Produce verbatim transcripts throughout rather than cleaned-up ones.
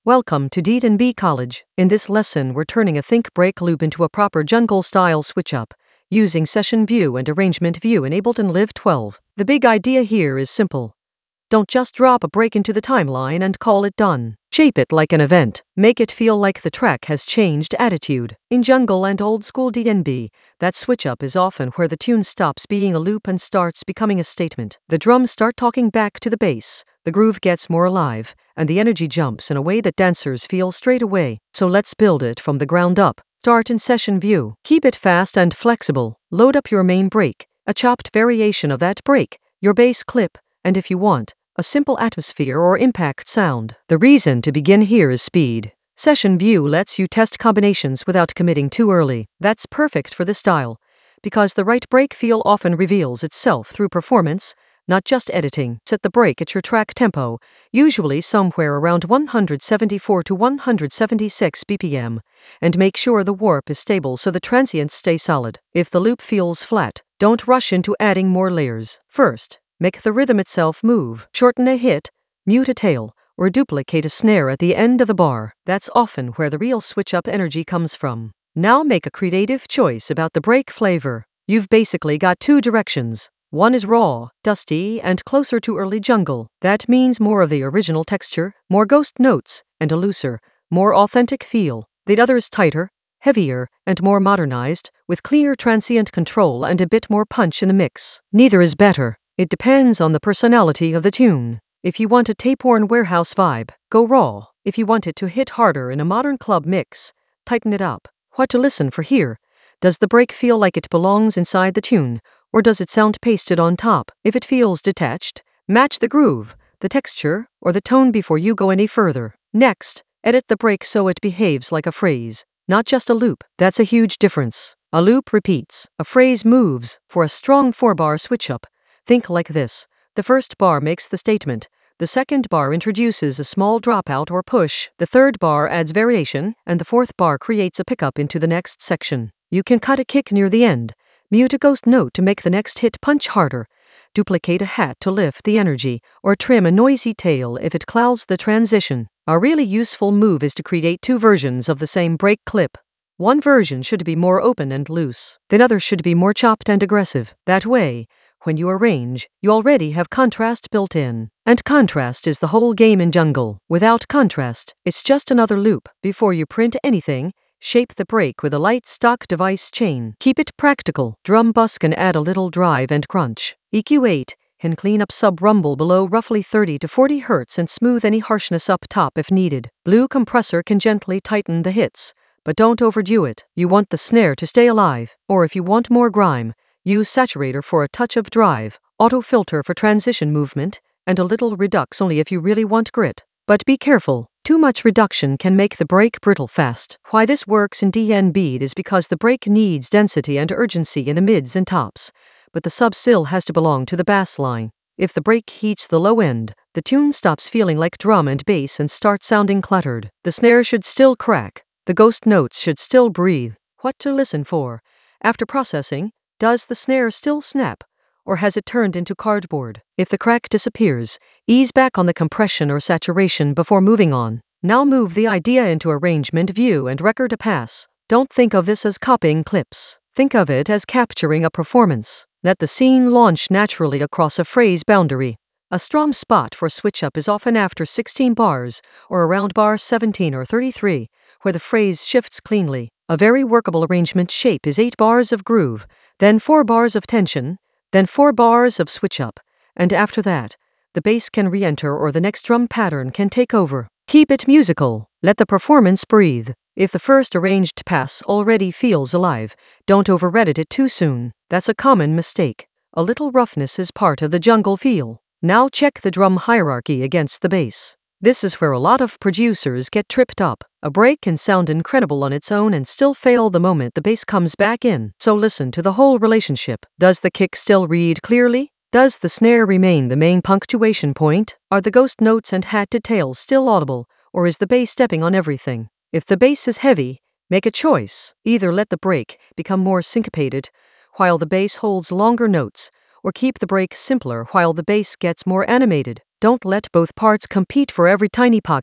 Welcome to D and B College. In this lesson, we're turning a think break loop into a proper jungle-style switch-up, using session view and arrangement view in Ableton Live twelve. The big idea here is simple. Don't just drop a break into the timeline and call it done. Shape it like an event. Make it feel like the track has changed attitude. In jungle and old school D and B, that switch up is often where the tune stops being a loop and starts becoming a statement. The drums start talking back to the bass, the groove gets more alive, and the energy jumps in a way that dancers feel straight away. So let's build it from the ground up. Start in session view. Keep it fast and flexible. Load up your main break, a chopped variation of that break, your bass clip, and if you want, a simple atmosphere or impact sound. The reason to begin here is speed. Session view lets you test combinations without committing too early. That's perfect for this style, because the right break feel often reveals itself through performance, not just editing. Set the break at your track tempo, usually somewhere around one seventy-four to one seventy-six B P M, and make sure the warp is stable so the transients stay solid. If the loop feels flat, don't rush into adding more layers. First, make the rhythm itself move. Shorten a hit, mute a tail, or duplicate a snare at the end of the bar. That's often where the real switch-up energy comes from. Now make a creative choice about the break flavor. You've basically got two directions. One is raw, dusty, and closer to early jungle. That means more of the original texture, more ghost notes, and a looser, more authentic feel. The other is tighter, heavier, and more modernized, with clearer transient control and a bit more punch in the mix. Neither is better. It depends on the personality of the tune. If you want a tape-worn warehouse vibe, go raw. If you want it to hit harder in a modern club mix, tighten it up. What to listen for here? Does the break feel like it belongs inside the tune, or does it sound pasted on top? If it feels detached, match the groove, the texture, or the tone before you go any further. Next, edit the break so it behaves like a phrase, not just a loop. That's a huge difference. A loop repeats, a phrase moves. For a strong four-bar switch-up, think like this. The first bar makes the statement. The second bar introduces a small dropout or push. The third bar adds variation, and the fourth bar creates a pickup into the next section. You can cut a kick near the end, mute a ghost note to make the next hit punch harder, duplicate a hat to lift the energy, or trim a noisy tail if it clouds the transition. A really useful move is to create two versions of the same break clip. One version should be more open and loose. The other should be more chopped and aggressive. That way, when you arrange, you already have contrast built in. And contrast is the whole game in jungle. Without contrast, it's just another loop. Before you print anything, shape the break with a light stock device chain. Keep it practical. Drum bus can add a little drive and crunch. E Q eight can clean up sub-rumble below roughly thirty to forty hertz and smooth any harshness up top if needed. Blue compressor can gently tighten the hits, but don't overdo it. You want the snare to stay alive. Or if you want more grime, use saturator for a touch of drive, auto filter for transition movement, and a little redux only if you really want grit. But be careful, too much reduction can make the break brittle fast. Why this works in D and B is because the break needs density and urgency in the mids and tops, but the sub still has to belong to the bass line. If the break heats the low end, the tune stops feeling like drum and bass and starts sounding cluttered. The snare should still crack, the ghost notes should still breathe. What to listen for? After processing, does the snare still snap, or has it turned into cardboard? If the crack disappears, ease back on the compression or saturation before moving on. Now move the idea into arrangement view and record a pass. Don't think of this as copying clips. Think of it as capturing a performance. Let the scene launch naturally across a phrase boundary. A strong spot for switch-up is often after sixteen bars, or around bar seventeen or thirty-three, where the phrase shifts cleanly. A very workable arrangement shape is eight bars of groove, then four bars of tension, then four bars of switch-up, and after that, the bass can re-enter or the next drum pattern can take over. Keep it musical. Let the performance breathe. If the first arranged pass already feels alive, don't over-edit it too soon. That's a common mistake. A little roughness is part of the jungle feel. Now check the drum hierarchy against the bass. This is where a lot of producers get tripped up. A break can sound incredible on its own and still fail the moment the bass comes back in. So listen to the whole relationship. Does the kick still read clearly? Does the snare remain the main punctuation point? Are the ghost notes and hat details still audible, or is the bass stepping on everything? If the bass is heavy, make a choice. Either let the break become more syncopated, while the bass holds longer notes, or keep the break simpler while the bass gets more animated. Don't let both parts compete for every tiny pocket.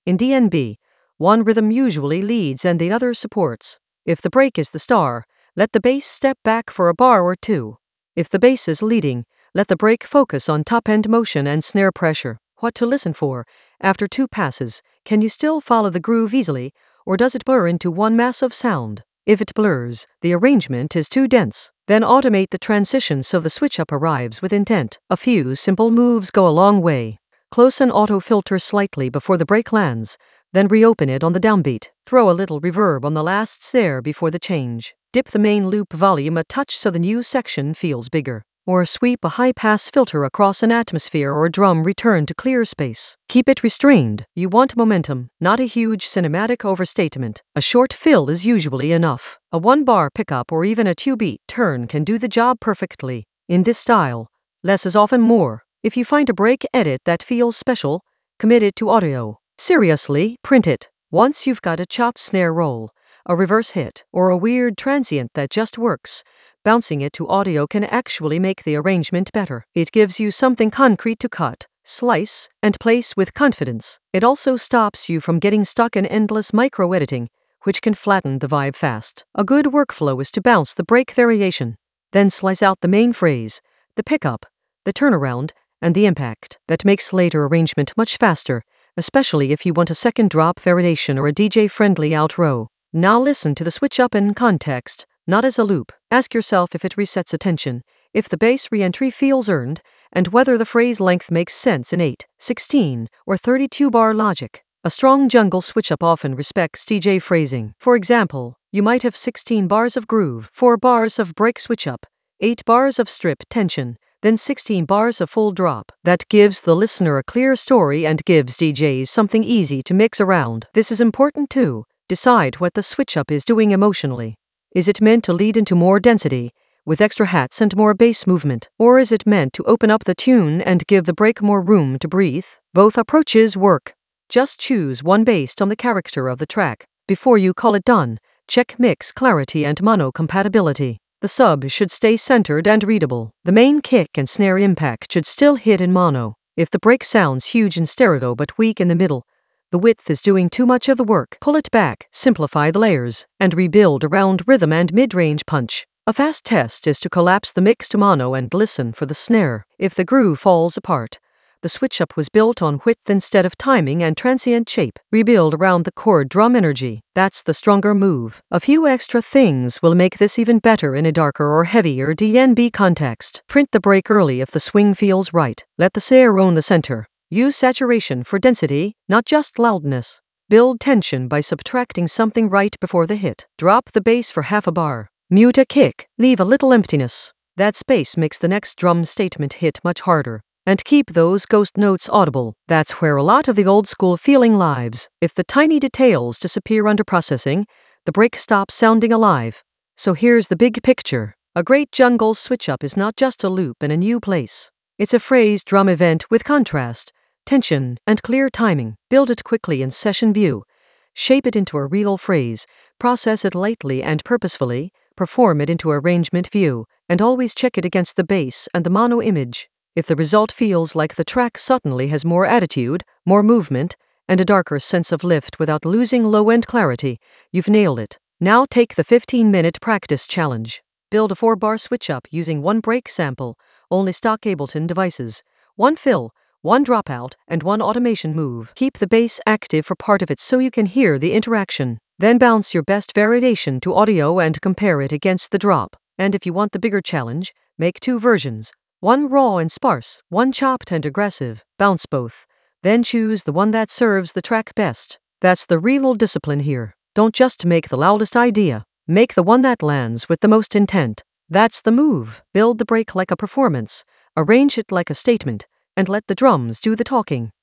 In D N B, one rhythm usually leads and the other supports. If the break is the star, let the bass step back for a bar or two. If the bass is leading, let the break focus on top-end motion and snare pressure. What to listen for? After two passes, can you still follow the groove easily, or does it blur into one massive sound? If it blurs, the arrangement is too dense. Then automate the transition so the switch-up arrives with intent. A few simple moves go a long way. Close an auto filter slightly before the break lands, then reopen it on the downbeat. Throw a little reverb on the last snare before the change. Dip the main loop volume a touch so the new section feels bigger. Or sweep a high-pass filter across an atmosphere or drum return to clear space. Keep it restrained. You want momentum, not a huge cinematic overstatement. A short fill is usually enough. A one-bar pickup or even a two-beat turn can do the job perfectly. In this style, less is often more. If you find a break edit that feels special, commit it to audio. Seriously, print it. Once you've got a chopped snare roll, a reverse hit, or a weird transient that just works, bouncing it to audio can actually make the arrangement better. It gives you something concrete to cut, slice, and place with confidence. It also stops you from getting stuck in endless micro-editing, which can flatten the vibe fast. A good workflow is to bounce the break variation, then slice out the main phrase, the pickup, the turnaround, and the impact. That makes later arrangement much faster, especially if you want a second drop variation or a D J-friendly outro. Now listen to the switch up in context, not as a loop. Ask yourself if it resets attention, if the bass re-entry feels earned, and whether the phrase length makes sense in eight, sixteen, or thirty-two bar logic. A strong jungle switch-up often respects D J phrasing. For example, you might have sixteen bars of groove, four bars of break switch-up, eight bars of strip tension, then sixteen bars of full drop. That gives the listener a clear story and gives D Js something easy to mix around. This is important too. Decide what the switch-up is doing emotionally. Is it meant to lead into more density, with extra hats and more bass movement? Or is it meant to open up the tune and give the break more room to breathe? Both approaches work. Just choose one based on the character of the track. Before you call it done, check mix clarity and mono compatibility. The sub should stay centered and readable. The main kick and snare impact should still hit in mono. If the break sounds huge in stereo but weak in the middle, the width is doing too much of the work. Pull it back, simplify the layers, and rebuild around rhythm and mid-range punch. A fast test is to collapse the mix to mono and listen for the snare. If the groove falls apart, the switch-up was built on width instead of timing and transient shape. Rebuild around the chord drum energy. That's the stronger move. A few extra things will make this even better in a darker or heavier D N B context. Print the break early if the swing feels right. Let the snare own the center. Use saturation for density, not just loudness. Build tension by subtracting something right before the hit. Drop the bass for half a bar. Mute a kick. Leave a little emptiness. That space makes the next drum statement hit much harder. And keep those ghost notes audible. That's where a lot of the old school feeling lives. If the tiny details disappear under processing, the break stops sounding alive. So here's the big picture. A great jungle switch-up is not just a loop in a new place. It's a phrased drum event with contrast, tension, and clear timing. Build it quickly in session view. Shape it into a real phrase. Process it lightly and purposefully. Perform it into arrangement view. And always check it against the bass and the mono image. If the result feels like the track suddenly has more attitude, more movement, and a darker sense of lift without losing low-end clarity, you've nailed it. Now take the fifteen-minute practice challenge. Build a four-bar switch-up using one break sample, only stock Ableton devices, one fill, one dropout, and one automation move. Keep the bass active for part of it so you can hear the interaction. Then bounce your best variation to audio and compare it against the drop. And if you want the bigger challenge, make two versions. One raw and sparse, one chopped and aggressive. Bounce both. Then choose the one that serves the track best. That's the real discipline here. Don't just make the loudest idea. Make the one that lands with the most intent. That's the move. Build the break like a performance. Arrange it like a statement. And let the drums do the talking.